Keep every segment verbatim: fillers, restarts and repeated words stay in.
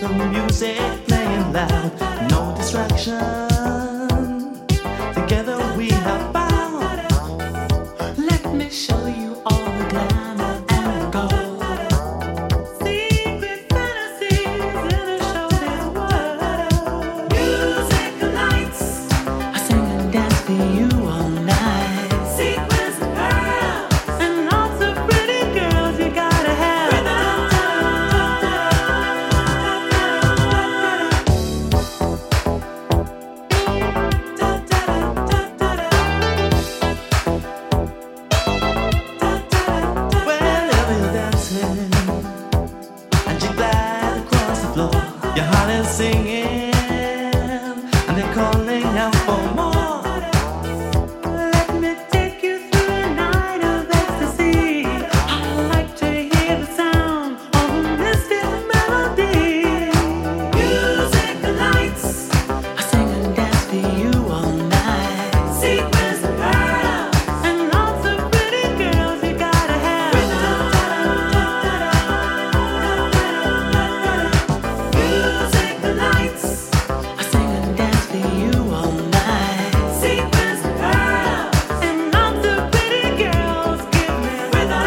the music playing loud, no distraction. Together we have bound. Let me show you all the glamour and gold. Secret fantasies in a showbiz world. Music lights, I sing and dance for you all night. Sequins and pearls, and lots of pretty girls you gotta have. Wherever you're dancing and you glide across the floor, your heart is singing and they're calling out for more. Let me take you through a night of ecstasy. I like to hear the sound of a mystic melody. Music lights, I sing and dance for you all night. Sequins and pearls, and lots of pretty girls you gotta have. Music lights, I sing and dance for you all night. Sequins and pearls, and lots of pretty girls give me rhythm.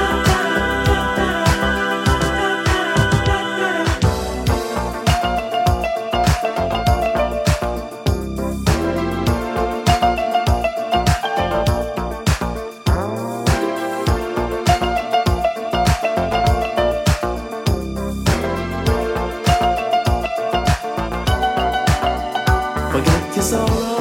Forget your sorrow.